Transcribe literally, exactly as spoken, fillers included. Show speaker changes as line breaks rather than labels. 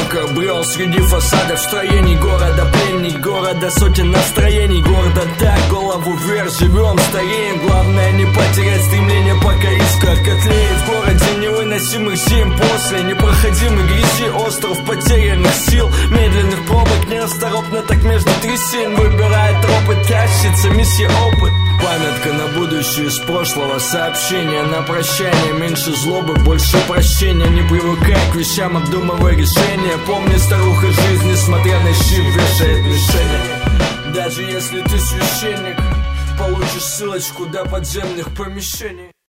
одиноко брел среди фасадов строений города. Пленник города, сотен настроений города. Так, голову вверх, живем, стареем. Главное не потерять стремление, пока искра котлеет. В городе невыносимых зим, после непроходимой грязи, остров потерянных сил, медленных пробок, нерасторопно так между трясин. Выбирает тропы, тащится миссия опыт. Памятка на будущее из прошлого, сообщение на прощание. Меньше злобы, больше прощения. Не привыкай к вещам, обдумывай решения. Помни, старуха жизнь, несмотря на щит, вешает мишени. Даже если ты священник, получишь ссылочку до подземных помещений.